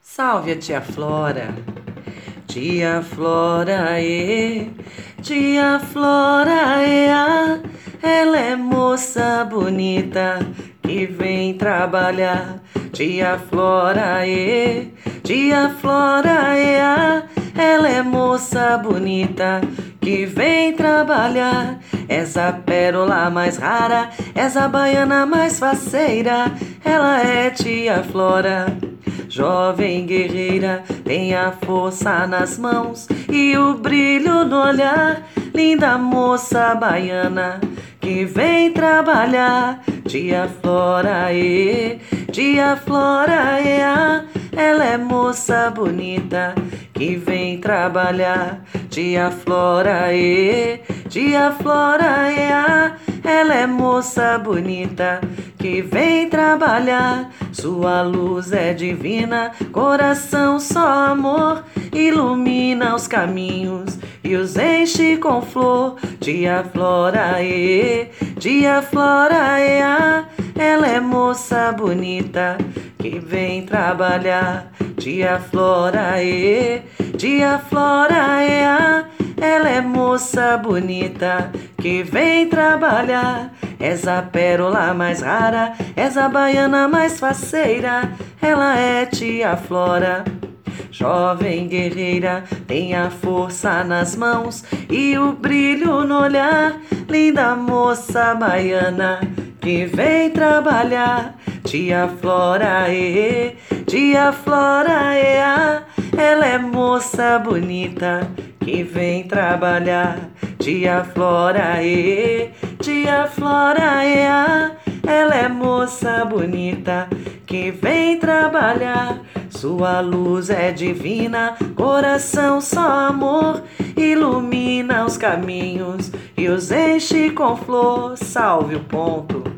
Salve a tia Flora, tia Flora, tia Flora, ela é moça bonita que vem trabalhar. Tia Flora, tia Flora, ela é moça bonita que vem trabalhar. Essa pérola mais rara, essa baiana mais faceira, ela é tia Flora. Jovem guerreira, tem a força nas mãos e o brilho no olhar. Linda moça baiana que vem trabalhar. Tia Flora, tia Flora, ela é moça bonita que vem trabalhar. Tia Flora, tia Flora, ela é moça bonita que vem trabalhar. Sua luz é divina, coração só amor, ilumina os caminhos e os enche com flor. Tia Flora, tia Flora, ela é moça bonita que vem trabalhar. Tia Flora, tia Flora, ela é moça bonita que vem trabalhar. Essa pérola mais rara, essa baiana mais faceira, ela é tia Flora. Jovem guerreira, tem a força nas mãos e o brilho no olhar. Linda moça baiana que vem trabalhar. Tia Flora, tia Flora, ela é moça bonita que vem trabalhar. Tia Flora, tia Flora, ela é moça bonita que vem trabalhar. Sua luz é divina, coração só amor, ilumina os caminhos e os enche com flor. Salve o ponto.